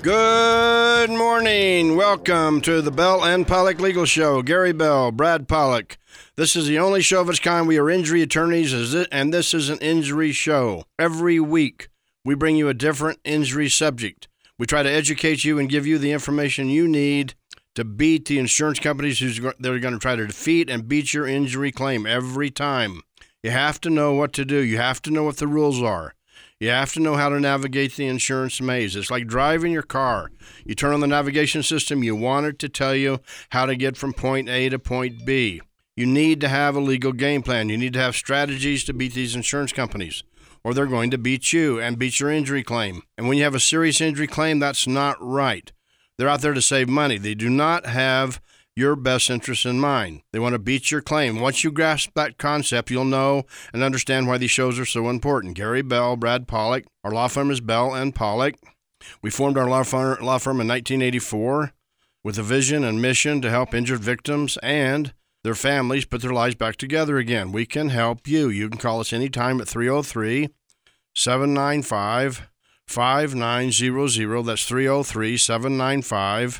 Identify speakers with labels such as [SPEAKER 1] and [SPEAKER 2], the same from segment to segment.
[SPEAKER 1] Good morning. Welcome to the Bell and Pollock Legal Show. Gary Bell, Brad Pollock. This is the only show of its kind. We are injury attorneys, and this is an injury show. Every week, we bring you a different injury subject. We try to educate you and give you the information you need to beat the insurance companies that are going to try to defeat and beat your injury claim every time. You have to know what to do. You have to know what the rules are. You have to know how to navigate the insurance maze. It's like driving your car. You turn on the navigation system, you want it to tell you how to get from point A to point B. You need to have a legal game plan. You need to have strategies to beat these insurance companies, or they're going to beat you and beat your injury claim. And when you have a serious injury claim, that's not right. They're out there to save money. They do not have your best interest in mind. They want to beat your claim. Once you grasp that concept, you'll know and understand why these shows are so important. Gary Bell, Brad Pollock. Our law firm is Bell and Pollock. We formed our law firm in 1984 with a vision and mission to help injured victims and their families put their lives back together again. We can help you. You can call us anytime at 303-795-5900. That's 303-795-5900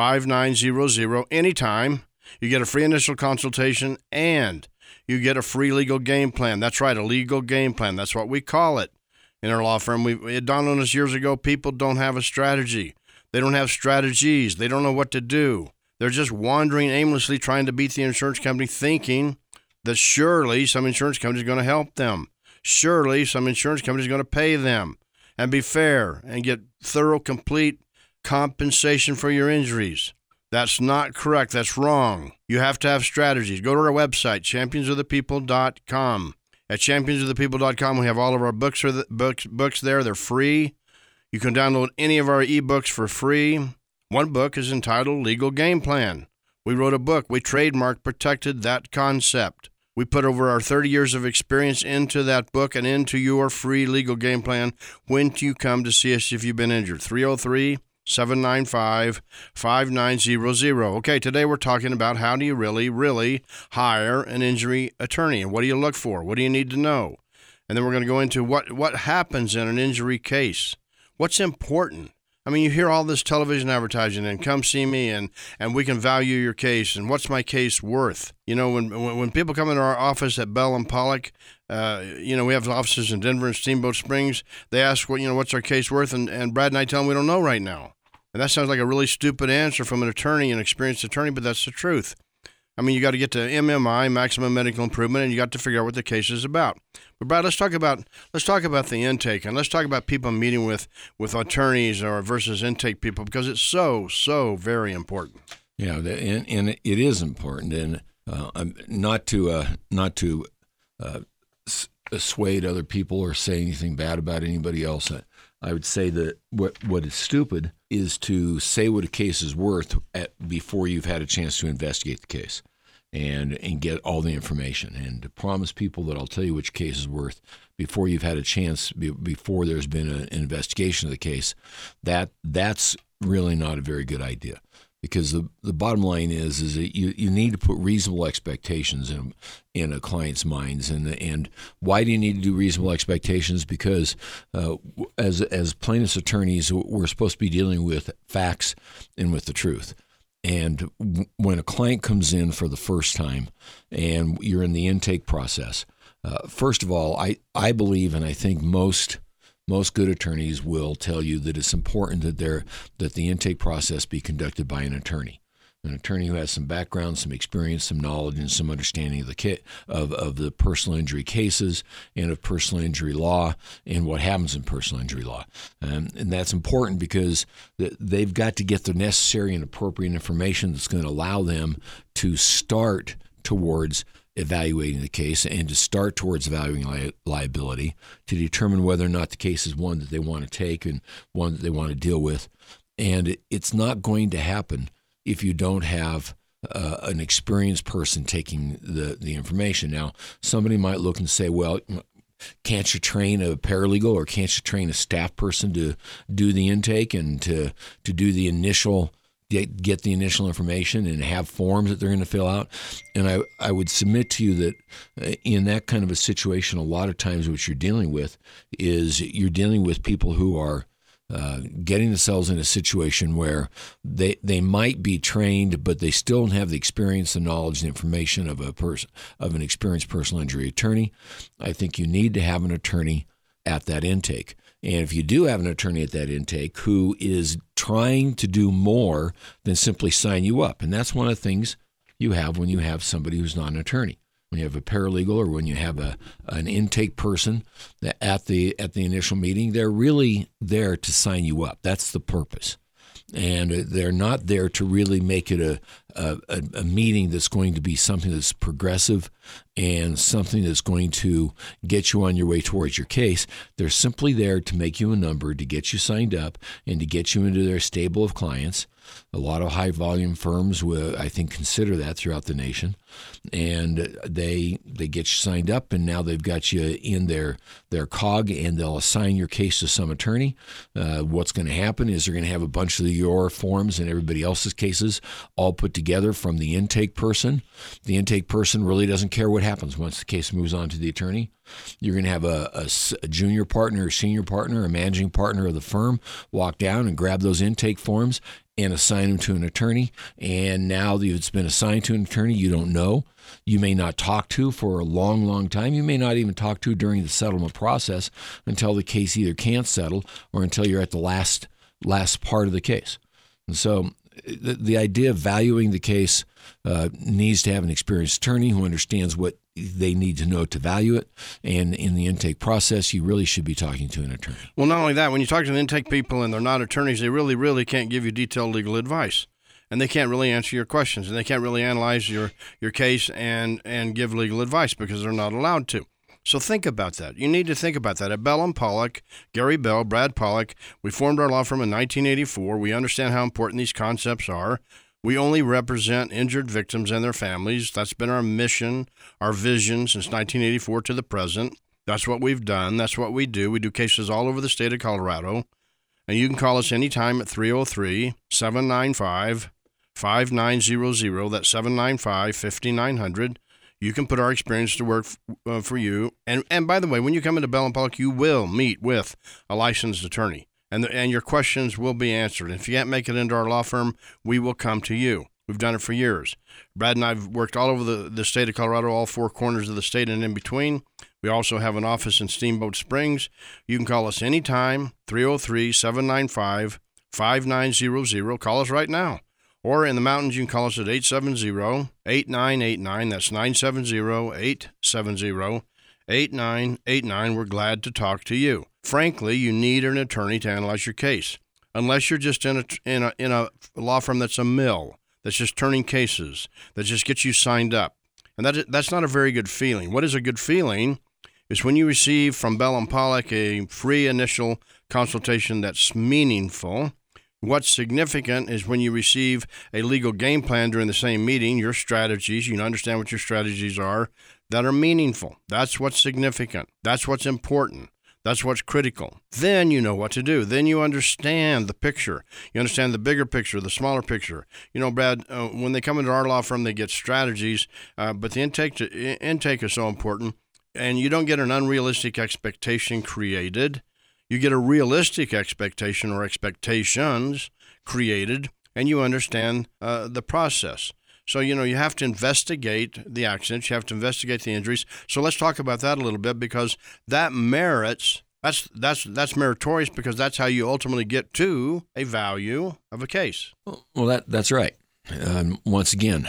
[SPEAKER 1] anytime. You get a free initial consultation and you get a free legal game plan. That's right, a legal game plan. That's what we call it in our law firm. It dawned on us years ago, people don't have a strategy. They don't have strategies. They don't know what to do. They're just wandering aimlessly trying to beat the insurance company, thinking that surely some insurance company is going to help them. Surely some insurance company is going to pay them and be fair and get thorough, complete compensation for your injuries. That's not correct. That's wrong. You have to have strategies. Go to our website, championsofthepeople.com. At championsofthepeople.com, we have all of our books there. They're free. You can download any of our ebooks for free. One book is entitled Legal Game Plan. We wrote a book. We trademarked, protected that concept. We put over our 30 years of experience into that book and into your free legal game plan when you come to see us if you've been injured. 303-795-5900. Okay, today we're talking about how do you really hire an injury attorney, and what do you look for? What do you need to know? And then we're going to go into what happens in an injury case. What's important? I mean, you hear all this television advertising and come see me and we can value your case and what's my case worth? You know, when people come into our office at Bell and Pollock, we have offices in Denver and Steamboat Springs. They ask, what's our case worth? And Brad and I tell them we don't know right now. And that sounds like a really stupid answer from an attorney, an experienced attorney, but that's the truth. I mean, you got to get to MMI, maximum medical improvement, and you got to figure out what the case is about. But Brad, let's talk about the intake, and let's talk about people meeting with attorneys or versus intake people, because it's so very important.
[SPEAKER 2] Yeah, and it is important, and not to assuade other people or say anything bad about anybody else. I would say that what is stupid is to say what a case is worth before you've had a chance to investigate the case and get all the information, and to promise people that I'll tell you which case is worth before you've had a chance, before there's been an investigation of the case. That's really not a very good idea. Because the bottom line is that you need to put reasonable expectations in a client's minds, and why do you need to do reasonable expectations? Because as plaintiffs' attorneys, we're supposed to be dealing with facts and with the truth. And when a client comes in for the first time, and you're in the intake process, first of all, I believe, and I think most good attorneys will tell you that it's important that the intake process be conducted by an attorney who has some background, some experience, some knowledge, and some understanding of the personal injury cases and of personal injury law and what happens in personal injury law. And that's important because they've got to get the necessary and appropriate information that's going to allow them to start towards evaluating the case and to start towards evaluating liability to determine whether or not the case is one that they want to take and one that they want to deal with. And it's not going to happen if you don't have an experienced person taking the information. Now, somebody might look and say, well, can't you train a paralegal or can't you train a staff person to do the intake and to do the initial get the initial information and have forms that they're going to fill out? And I would submit to you that in that kind of a situation, a lot of times what you're dealing with is you're dealing with people who are getting themselves in a situation where they might be trained, but they still don't have the experience, the knowledge, the information of an experienced personal injury attorney. I think you need to have an attorney at that intake. And if you do have an attorney at that intake who is trying to do more than simply sign you up, and that's one of the things you have when you have somebody who's not an attorney. When you have a paralegal or when you have an intake person at the initial meeting, they're really there to sign you up. That's the purpose. And they're not there to really make it a meeting that's going to be something that's progressive and something that's going to get you on your way towards your case. They're simply there to make you a number, to get you signed up, and to get you into their stable of clients. A lot of high-volume firms will, I think, consider that throughout the nation. And they get you signed up, and now they've got you in their cog, and they'll assign your case to some attorney. What's going to happen is they're going to have a bunch of your forms and everybody else's cases all put together from the intake person. The intake person really doesn't care what happens once the case moves on to the attorney. You're going to have a junior partner or senior partner or managing partner of the firm walk down and grab those intake forms and assign them to an attorney. And now that it's been assigned to an attorney you don't know, you may not talk to for a long, long time. You may not even talk to during the settlement process until the case either can't settle or until you're at the last part of the case. And so the idea of valuing the case needs to have an experienced attorney who understands what they need to know to value it. And in the intake process, you really should be talking to an attorney.
[SPEAKER 1] Well, not only that, when you talk to the intake people and they're not attorneys, they really, really can't give you detailed legal advice. And they can't really answer your questions. And they can't really analyze your case and give legal advice because they're not allowed to. So think about that. You need to think about that. At Bell & Pollock, Gary Bell, Brad Pollock, we formed our law firm in 1984. We understand how important these concepts are. We only represent injured victims and their families. That's been our mission, our vision since 1984 to the present. That's what we've done. That's what we do. We do cases all over the state of Colorado. And you can call us anytime at 303-795-5900. That's 795-5900. You can put our experience to work for you. And by the way, when you come into Bell & Pollock, you will meet with a licensed attorney. And your questions will be answered. If you can't make it into our law firm, we will come to you. We've done it for years. Brad and I have worked all over the state of Colorado, all four corners of the state and in between. We also have an office in Steamboat Springs. You can call us anytime, 303-795-5900. Call us right now. Or in the mountains, you can call us at 870-8989. That's 970-870-8989. We're glad to talk to you. Frankly, you need an attorney to analyze your case. Unless you're just in a law firm that's a mill, that's just turning cases, that just gets you signed up. And that's not a very good feeling. What is a good feeling is when you receive from Bell & Pollock a free initial consultation that's meaningful. What's significant is when you receive a legal game plan during the same meeting, your strategies, you understand what your strategies are, that are meaningful. That's what's significant. That's what's important. That's what's critical. Then you know what to do. Then you understand the picture. You understand the bigger picture, the smaller picture. You know, Brad, when they come into our law firm, they get strategies, but the intake is so important, and you don't get an unrealistic expectation created. You get a realistic expectation or expectations created, and you understand the process. So, you know, you have to investigate the accidents. You have to investigate the injuries. So let's talk about that a little bit, because that merits, that's meritorious, because that's how you ultimately get to a value of a case.
[SPEAKER 2] Well, that's right. Once again,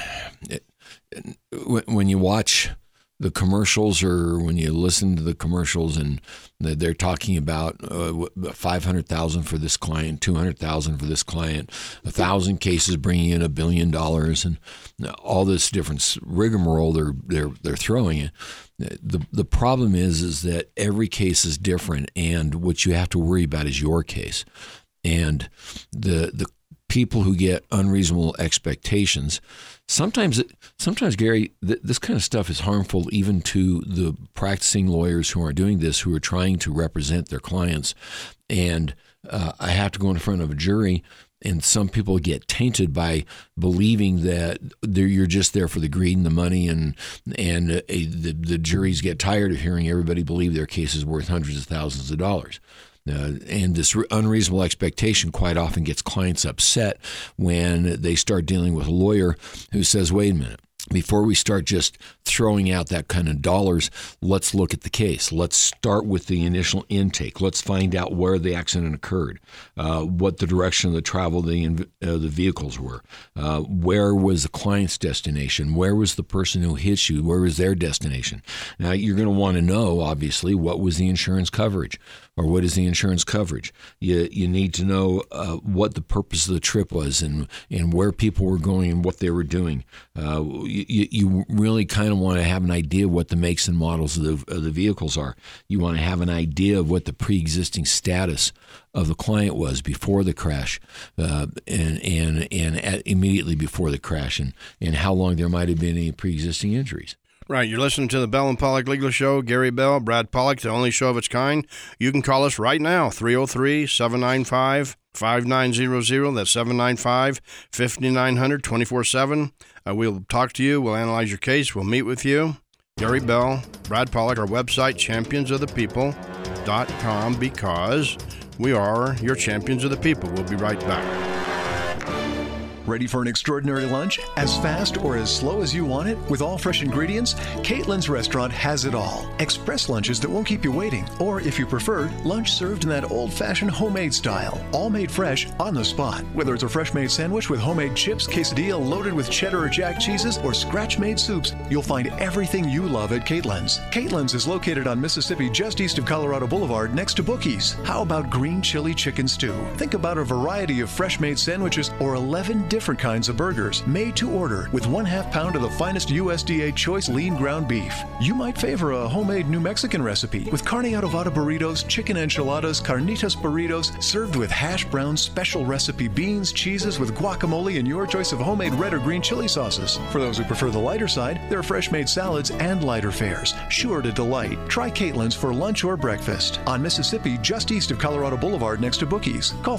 [SPEAKER 2] when you watch the commercials, or when you listen to the commercials and they're talking about $500,000 for this client, $200,000 for this client, 1,000 cases bringing in $1 billion, and all this different rigmarole they're throwing in. The problem is that every case is different, and what you have to worry about is your case. And the people who get unreasonable expectations, sometimes Gary, this kind of stuff is harmful even to the practicing lawyers who are doing this, who are trying to represent their clients. And I have to go in front of a jury, and some people get tainted by believing that you're just there for the greed and the money, and the juries get tired of hearing everybody believe their case is worth hundreds of thousands of dollars. And this unreasonable expectation quite often gets clients upset when they start dealing with a lawyer who says, wait a minute, before we start just throwing out that kind of dollars, let's look at the case. Let's start with the initial intake. Let's find out where the accident occurred, what the direction of the travel of the vehicles were, where was the client's destination, where was the person who hit you, where was their destination. Now, you're going to want to know, obviously, what was the insurance coverage, or what is the insurance coverage. You need to know what the purpose of the trip was and where people were going and what they were doing. You really kind of want to have an idea of what the makes and models of the vehicles are. You want to have an idea of what the pre-existing status of the client was before the crash, and immediately before the crash, and how long there might have been any pre-existing injuries.
[SPEAKER 1] Right, you're listening to the Bell and Pollock Legal Show. Gary Bell, Brad Pollock, the only show of its kind. You can call us right now, 303-795-5900. That's 795-5900, 24/7. We'll talk to you. We'll analyze your case. We'll meet with you. Gary Bell, Brad Pollock, our website, championsofthepeople.com, because we are your champions of the people. We'll be right back.
[SPEAKER 3] Ready for an extraordinary lunch? As fast or as slow as you want it? With all fresh ingredients? Caitlin's Restaurant has it all. Express lunches that won't keep you waiting. Or, if you prefer, lunch served in that old-fashioned homemade style. All made fresh on the spot. Whether it's a fresh-made sandwich with homemade chips, quesadilla loaded with cheddar or jack cheeses, or scratch-made soups, you'll find everything you love at Caitlin's. Caitlin's is located on Mississippi just east of Colorado Boulevard next to Bookies. How about green chili chicken stew? Think about a variety of fresh-made sandwiches or 11 different kinds of burgers made to order with 1/2 pound of the finest USDA choice lean ground beef. You might favor a homemade New Mexican recipe with carne adobada burritos, chicken enchiladas, carnitas burritos, served with hash brown special recipe beans, cheeses with guacamole, and your choice of homemade red or green chili sauces. For those who prefer the lighter side, there are fresh made salads and lighter fares, sure to delight. Try Caitlin's for lunch or breakfast on Mississippi just east of Colorado Boulevard next to Bookies. Call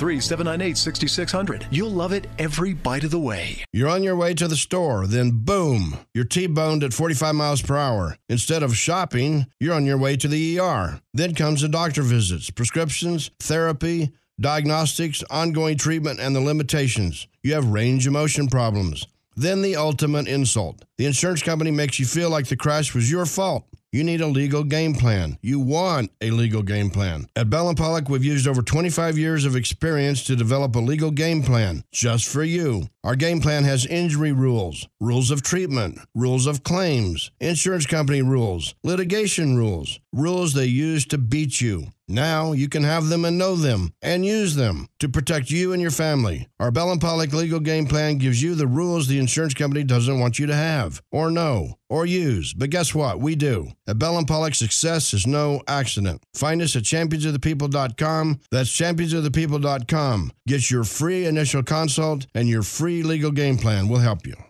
[SPEAKER 3] 303-798-6600. You'll love it every bite of the way.
[SPEAKER 1] You're on your way to the store, then boom, you're T-boned at 45 miles per hour. Instead of shopping, you're on your way to the ER. Then comes the doctor visits, prescriptions, therapy, diagnostics, ongoing treatment, and the limitations. You have range of motion problems. Then the ultimate insult. The insurance company makes you feel like the crash was your fault. You need a legal game plan. You want a legal game plan. At Bell & Pollock, we've used over 25 years of experience to develop a legal game plan just for you. Our game plan has injury rules, rules of treatment, rules of claims, insurance company rules, litigation rules, rules they use to beat you. Now you can have them and know them and use them to protect you and your family. Our Bell & Pollock legal game plan gives you the rules the insurance company doesn't want you to have or know or use. But guess what? We do. At Bell & Pollock, success is no accident. Find us at championsofthepeople.com. That's championsofthepeople.com. Get your free initial consult and your free legal game plan. We'll help you.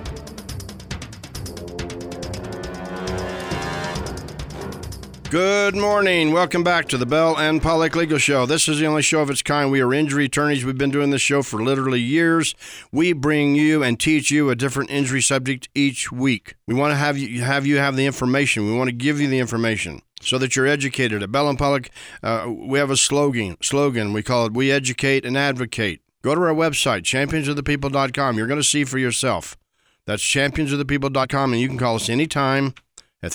[SPEAKER 1] Good morning. Welcome back to the Bell and Pollock Legal Show. This is the only show of its kind. We are injury attorneys. We've been doing this show for literally years. We bring you and teach you a different injury subject each week. We want to have you have the information. We want to give you the information so that you're educated. At Bell and Pollock, we have a slogan. We call it, we educate and advocate. Go to our website, championsofthepeople.com. You're going to see for yourself. That's championsofthepeople.com, and you can call us anytime at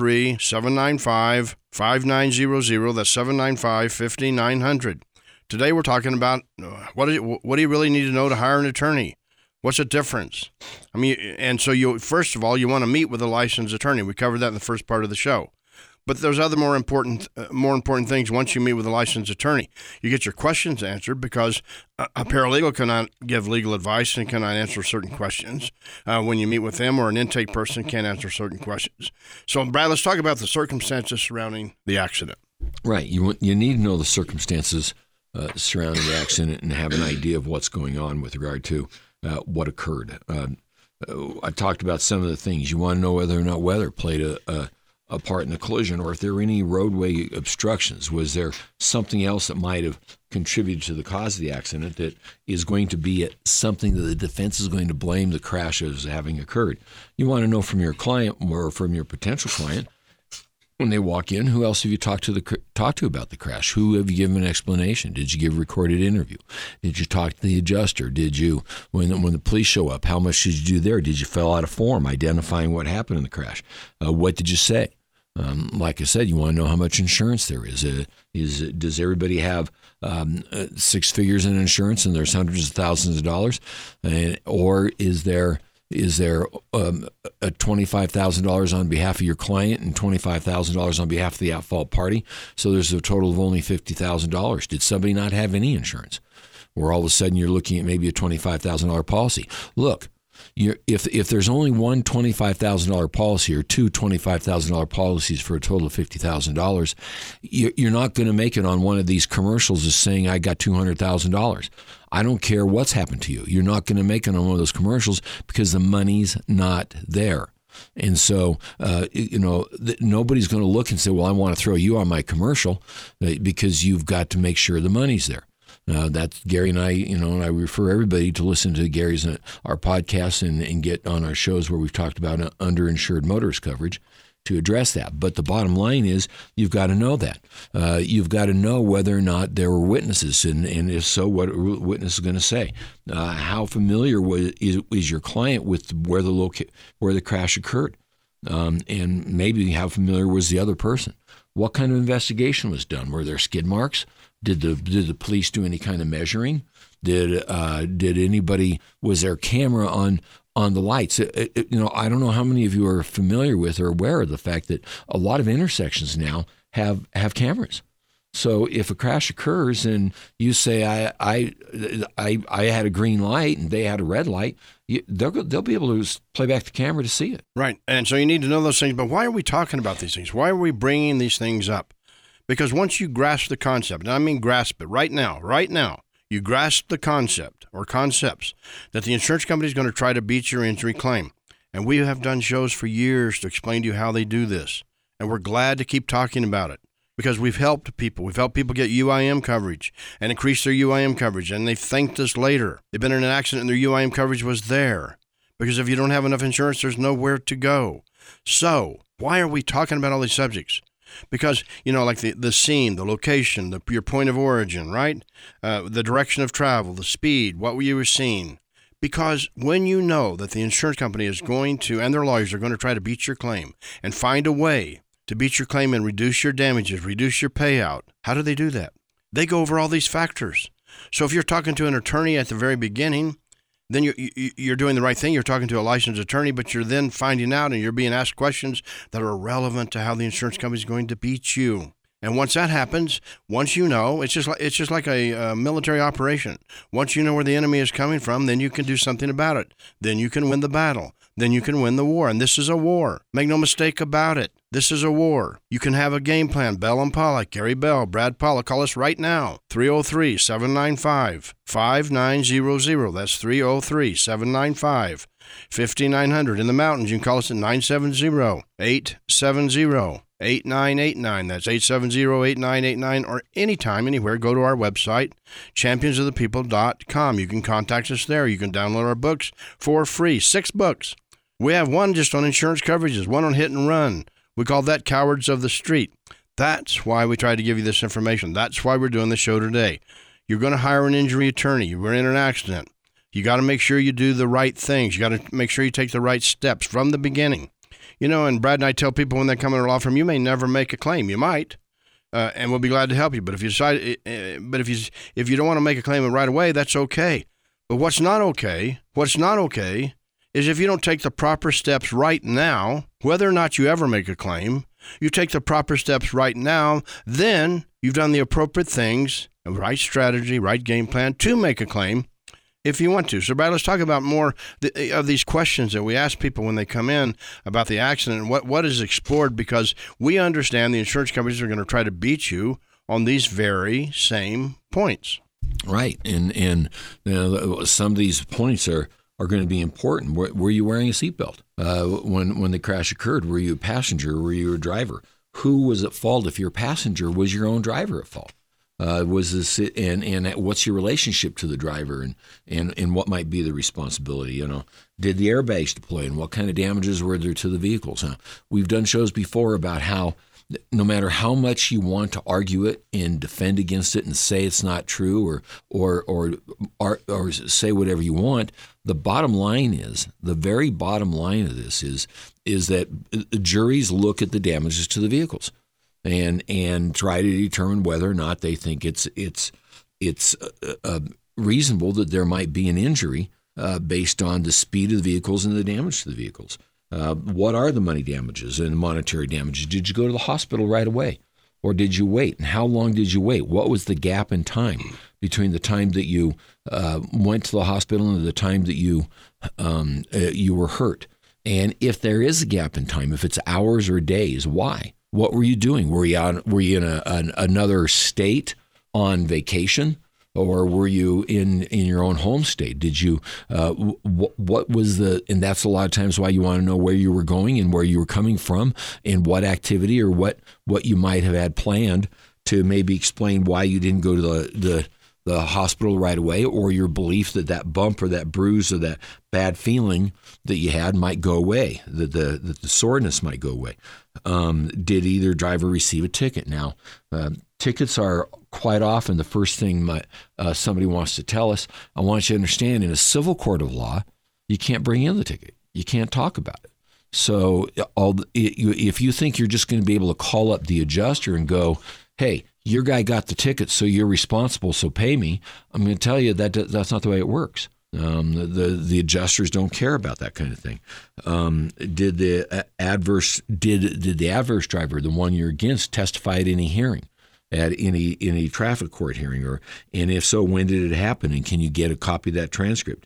[SPEAKER 1] 303-795-5900. That's 795-5900. Today we're talking about what do you really need to know to hire an attorney? What's the difference? I mean, and so first of all, you want to meet with a licensed attorney. We covered that in the first part of the show. But there's other more important things once you meet with a licensed attorney. You get your questions answered because a paralegal cannot give legal advice and cannot answer certain questions when you meet with them, or an intake person can't answer certain questions. So, Brad, let's talk about the circumstances surrounding the accident.
[SPEAKER 2] Right. You need to know the circumstances surrounding the accident and have an idea of what's going on with regard to what occurred. I talked about some of the things. You want to know whether or not weather played a part in the collision, or if there were any roadway obstructions. Was there something else that might have contributed to the cause of the accident that is going to be something that the defense is going to blame the crash as having occurred? You want to know from your client or from your potential client, When they walk in, who else have you talked to about the crash? Who have you given an explanation? Did you give a recorded interview? Did you talk to the adjuster? Did you, when the police show up, how much did you do there? Did you fill out a form identifying what happened in the crash? What did you say? Like I said, you want to know how much insurance there is. Does everybody have 6 figures in insurance and there's hundreds of thousands of dollars? Or is there $25,000 on behalf of your client and $25,000 on behalf of the at-fault party? So there's a total of only $50,000. Did somebody not have any insurance? Or all of a sudden you're looking at maybe a $25,000 policy. Look, if there's only one $25,000 policy or two $25,000 policies for a total of $50,000, you're not going to make it on one of these commercials as saying, I got $200,000. I don't care what's happened to you. You're not going to make it on one of those commercials because the money's not there. And so, nobody's going to look and say, well, I want to throw you on my commercial because you've got to make sure the money's there. That's Gary and I, and I refer everybody to listen to Gary's our podcast and get on our shows where we've talked about underinsured motorist coverage to address that. But the bottom line is you've got to know that. You've got to know whether or not there were witnesses, and if so, what a witness is going to say. How familiar is your client with where the crash occurred? And maybe how familiar was the other person? What kind of investigation was done? Were there skid marks? Did the police do any kind of measuring? Did anybody, was there a camera on the lights? I don't know how many of you are familiar with or aware of the fact that a lot of intersections now have cameras. So if a crash occurs and you say I had a green light and they had a red light, they'll be able to play back the camera to see it.
[SPEAKER 1] Right, and so you need to know those things. But why are we talking about these things? Why are we bringing these things up? Because once you grasp the concept, and I mean grasp it right now, you grasp the concept or concepts that the insurance company is going to try to beat your injury claim. And we have done shows for years to explain to you how they do this. And we're glad to keep talking about it because we've helped people. We've helped people get UIM coverage and increase their UIM coverage. And they've thanked us later. They've been in an accident and their UIM coverage was there. Because if you don't have enough insurance, there's nowhere to go. So why are we talking about all these subjects? Because, like the scene, the location, your point of origin, right? The direction of travel, the speed, what you were seeing. Because when you know that the insurance company is going to, and their lawyers are going to try to beat your claim and find a way to beat your claim and reduce your damages, reduce your payout, how do they do that? They go over all these factors. So if you're talking to an attorney at the very beginning, then you're doing the right thing. You're talking to a licensed attorney, but you're then finding out and you're being asked questions that are relevant to how the insurance company is going to beat you. And once that happens, once you know, it's just like a military operation. Once you know where the enemy is coming from, then you can do something about it. Then you can win the battle. Then you can win the war. And this is a war. Make no mistake about it. This is a war. You can have a game plan. Bell and Pollock, Gary Bell, Brad Pollock. Call us right now. 303-795-5900. That's 303-795-5900. In the mountains, you can call us at 970-870-8989. That's 870-8989. Or anytime, anywhere, go to our website, championsofthepeople.com. You can contact us there. You can download our books for free. 6 books. We have one just on insurance coverages, one on hit and run. We call that Cowards of the Street. That's why we try to give you this information. That's why we're doing the show today. You're going to hire an injury attorney. You were in an accident. You got to make sure you do the right things. You got to make sure you take the right steps from the beginning. And Brad and I tell people when they come in our law firm, you may never make a claim. You might, and we'll be glad to help you. But if you decide, if you don't want to make a claim right away, that's okay. But what's not okay is if you don't take the proper steps right now, whether or not you ever make a claim, you take the proper steps right now, then you've done the appropriate things, right strategy, right game plan to make a claim if you want to. So, Brad, let's talk about more of these questions that we ask people when they come in about the accident and what is explored, because we understand the insurance companies are going to try to beat you on these very same points.
[SPEAKER 2] Right. And some of these points are going to be important. Were you wearing a seatbelt when the crash occurred? Were you a passenger or were you a driver? Who was at fault? If you're a passenger, was your own driver at fault? Was this and what's your relationship to the driver and what might be the responsibility? Did the airbags deploy and what kind of damages were there to the vehicles? We've done shows before about how no matter how much you want to argue it and defend against it and say it's not true or say whatever you want, the bottom line is, the very bottom line of this is that juries look at the damages to the vehicles and try to determine whether or not they think it's reasonable that there might be an injury based on the speed of the vehicles and the damage to the vehicles. What are the money damages and monetary damages? Did you go to the hospital right away, or did you wait? And how long did you wait? What was the gap in time between the time that you went to the hospital and the time that you were hurt? And if there is a gap in time, if it's hours or days, why? What were you doing? Were you in another state on vacation? Or were you in your own home state? Did you, what was and that's a lot of times why you want to know where you were going and where you were coming from and what activity or what you might have had planned to maybe explain why you didn't go to the hospital right away, or your belief that bump or that bruise or that bad feeling that you had might go away, that the soreness might go away. Did either driver receive a ticket? Now, tickets are quite often the first thing somebody wants to tell us. I want you to understand, in a civil court of law, you can't bring in the ticket. You can't talk about it. So if you think you're just going to be able to call up the adjuster and go, hey, your guy got the ticket, so you're responsible, so pay me, I'm going to tell you that's not the way it works. The adjusters don't care about that kind of thing. Did the adverse driver, the one you're against, testify at any hearing, at any traffic court hearing, and if so, when did it happen? And can you get a copy of that transcript?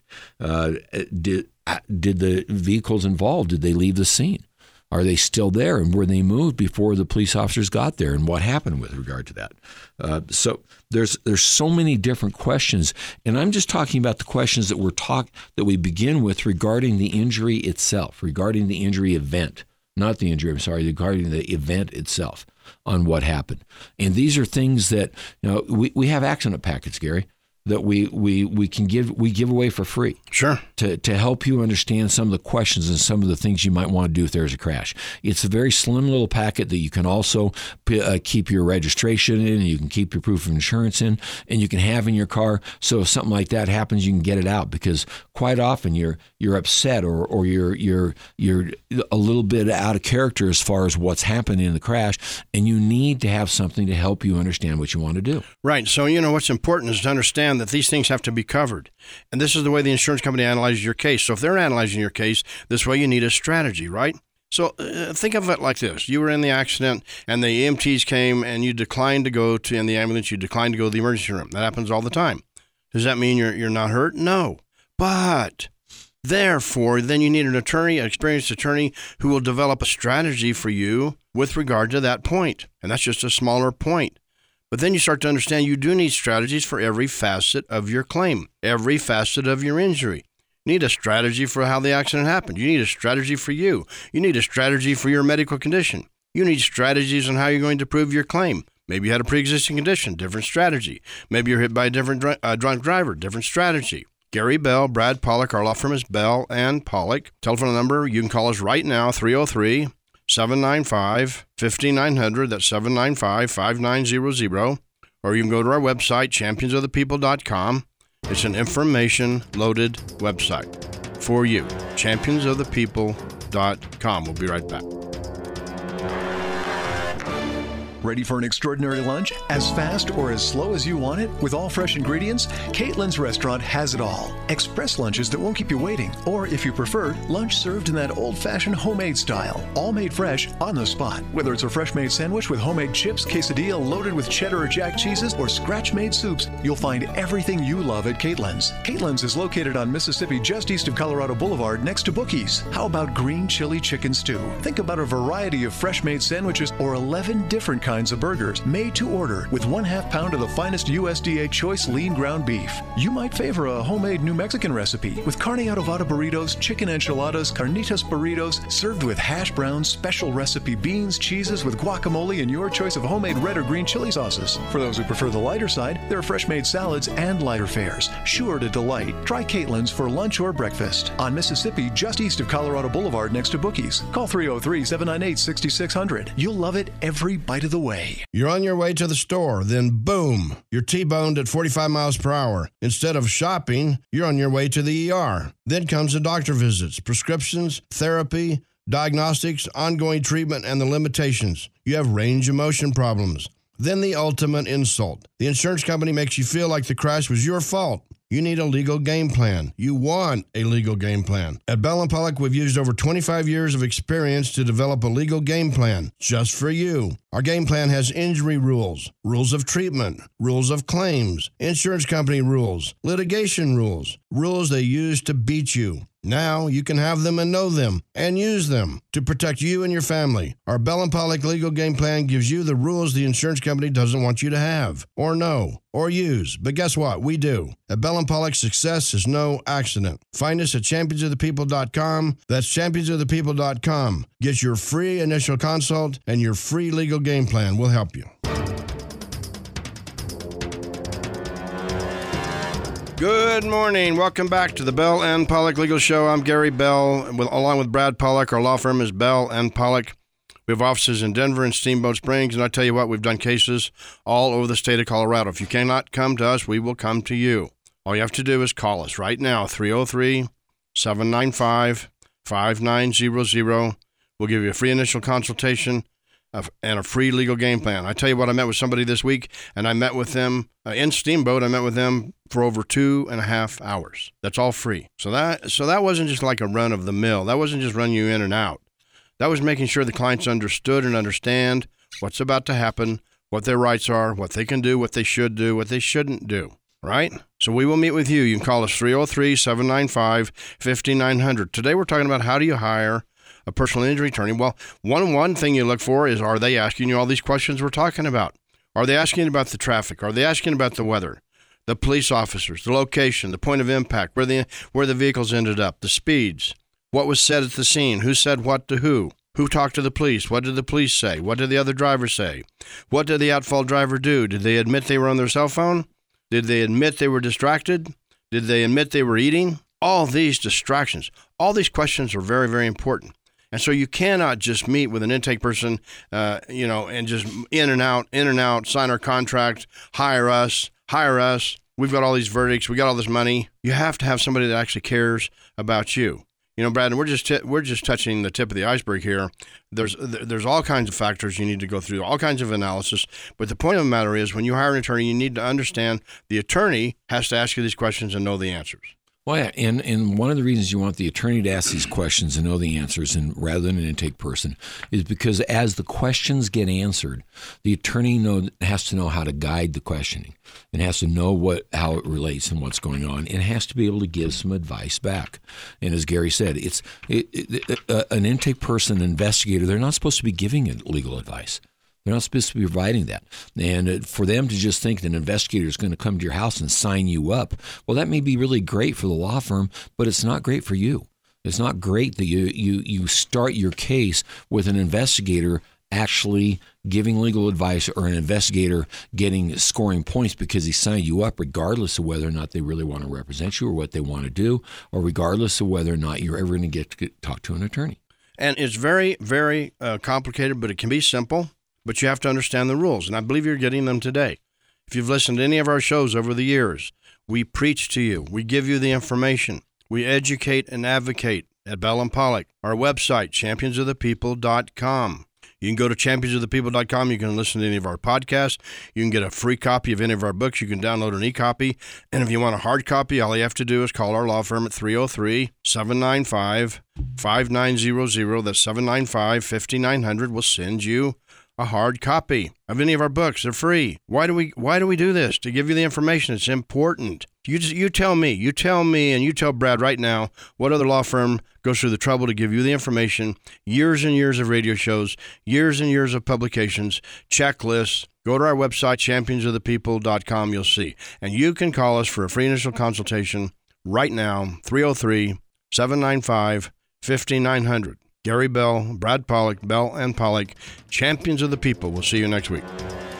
[SPEAKER 2] Did the vehicles involved, did they leave the scene? Are they still there? And were they moved before the police officers got there? And what happened with regard to that? So there's so many different questions, and I'm just talking about the questions that we begin with regarding the injury itself, regarding the injury event, not the injury. I'm sorry, regarding the event itself on what happened. And these are things that we have accident packets, Gary, that we give away for free. Sure. To help you understand some of the questions and some of the things you might want to do if there's a crash. It's a very slim little packet that you can also keep your registration in, and you can keep your proof of insurance in, and you can have in your car. So if something like that happens, you can get it out, because quite often you're upset or you're a little bit out of character as far as what's happened in the crash, and you need to have something to help you understand what you want to do.
[SPEAKER 1] Right. So what's important is to understand that these things have to be covered. And this is the way the insurance company analyzes your case. So if they're analyzing your case this way, you need a strategy, right? So think of it like this. You were in the accident and the EMTs came and you declined to go in the ambulance. You declined to go to the emergency room. That happens all the time. Does that mean you're not hurt? No. But therefore, then you need an experienced attorney who will develop a strategy for you with regard to that point. And that's just a smaller point. But then you start to understand you do need strategies for every facet of your claim, every facet of your injury. You need a strategy for how the accident happened. You need a strategy for you. You need a strategy for your medical condition. You need strategies on how you're going to prove your claim. Maybe you had a pre-existing condition, different strategy. Maybe you're hit by a different drunk driver, different strategy. Gary Bell, Brad Pollock, our law firm is Bell and Pollock. Telephone number, you can call us right now, 303-795-5900. That's 795-5900. Or you can go to our website, championsofthepeople.com. It's an information-loaded website for you, championsofthepeople.com. We'll be right back.
[SPEAKER 3] Ready for an extraordinary lunch? As fast or as slow as you want it? With all fresh ingredients? Caitlin's Restaurant has it all. Express lunches that won't keep you waiting. Or if you prefer, lunch served in that old-fashioned homemade style. All made fresh on the spot. Whether it's a fresh-made sandwich with homemade chips, quesadilla loaded with cheddar or jack cheeses, or scratch-made soups, you'll find everything you love at Caitlin's. Caitlin's is located on Mississippi just east of Colorado Boulevard next to Bookies. How about green chili chicken stew? Think about a variety of fresh-made sandwiches or 11 different kinds kinds of burgers, made to order, with 1/2 pound of the finest USDA choice lean ground beef. You might favor a homemade New Mexican recipe with carne adobada burritos, chicken enchiladas, carnitas burritos, served with hash browns, special recipe beans, cheeses with guacamole, and your choice of homemade red or green chili sauces. For those who prefer the lighter side, there are fresh-made salads and lighter fares, sure to delight. Try Caitlin's for lunch or breakfast on Mississippi, just east of Colorado Boulevard next to Bookies. Call 303-798-6600. You'll love it every bite of the way.
[SPEAKER 1] You're on your way to the store, then boom, you're T-boned at 45 miles per hour. Instead of shopping, you're on your way to the ER. Then comes the doctor visits, prescriptions, therapy, diagnostics, ongoing treatment, and the limitations. You have range of motion problems. Then the ultimate insult. The insurance company makes you feel like the crash was your fault. You need a legal game plan. You want a legal game plan. At Bell & Pollock, we've used over 25 years of experience to develop a legal game plan just for you. Our game plan has injury rules, rules of treatment, rules of claims, insurance company rules, litigation rules, rules they use to beat you. Now you can have them and know them and use them to protect you and your family. Our Bell & Pollock legal game plan gives you the rules the insurance company doesn't want you to have or know or use. But guess what? We do. At Bell & Pollock, success is no accident. Find us at championsofthepeople.com. That's championsofthepeople.com. Get your free initial consult and your free legal game plan. We'll help you. Good morning. Welcome back to the Bell & Pollock Legal Show. I'm Gary Bell, along with Brad Pollock. Our law firm is Bell & Pollock. We have offices in Denver and Steamboat Springs, and I tell you what, we've done cases all over the state of Colorado. If you cannot come to us, we will come to you. All you have to do is call us right now, 303-795-5900. We'll give you a free initial consultation and a free legal game plan. I tell you what, I met with somebody this week, and I met with them in Steamboat. I met with them for over 2.5 hours. That's all free. So that wasn't just like a run of the mill. That wasn't just run you in and out. That was making sure the clients understood and understand what's about to happen, what their rights are, what they can do, what they should do, what they shouldn't do, right? So we will meet with you. You can call us 303-795-5900. Today we're talking about how do you hire a personal injury attorney. Well, one thing you look for is, are they asking you all these questions we're talking about? Are they asking about the traffic? Are they asking about the weather, the police officers, the location, the point of impact, where the vehicles ended up, the speeds, what was said at the scene, who said what to who talked to the police, what did the police say, what did the other driver say, what did the at-fault driver do? Did they admit they were on their cell phone? Did they admit they were distracted? Did they admit they were eating? All these distractions, all these questions are very, very important. And so you cannot just meet with an intake person, and just in and out, sign our contract, hire us. We've got all these verdicts. We got all this money. You have to have somebody that actually cares about you. You know, Brad, we're just touching the tip of the iceberg here. There's all kinds of factors you need to go through, all kinds of analysis. But the point of the matter is, when you hire an attorney, you need to understand the attorney has to ask you these questions and know the answers.
[SPEAKER 2] Well, yeah, and one of the reasons you want the attorney to ask these questions and know the answers, and rather than an intake person, is because as the questions get answered, the attorney has to know how to guide the questioning, and has to know how it relates and what's going on, and has to be able to give some advice back. And as Gary said, an intake person, an investigator, they're not supposed to be giving legal advice. They're not supposed to be providing that. And for them to just think that an investigator is going to come to your house and sign you up, well, that may be really great for the law firm, but it's not great for you. It's not great that you start your case with an investigator actually giving legal advice, or an investigator scoring points because he signed you up, regardless of whether or not they really want to represent you or what they want to do, or regardless of whether or not you're ever going to get to talk to an attorney.
[SPEAKER 1] And it's very, very complicated, but it can be simple. But you have to understand the rules, and I believe you're getting them today. If you've listened to any of our shows over the years, we preach to you. We give you the information. We educate and advocate at Bell & Pollock. Our website, championsofthepeople.com. You can go to championsofthepeople.com. You can listen to any of our podcasts. You can get a free copy of any of our books. You can download an e-copy. And if you want a hard copy, all you have to do is call our law firm at 303-795-5900. That's 795-5900. We'll send you a hard copy of any of our books. They're free. Why do we do this? To give you the information. It's important. You tell me, and you tell Brad right now what other law firm goes through the trouble to give you the information, years and years of radio shows, years and years of publications, checklists. Go to our website, championsofthepeople.com, you'll see. And you can call us for a free initial consultation right now, 303-795-5900. Gary Bell, Brad Pollock, Bell and Pollock, Champions of the People. We'll see you next week.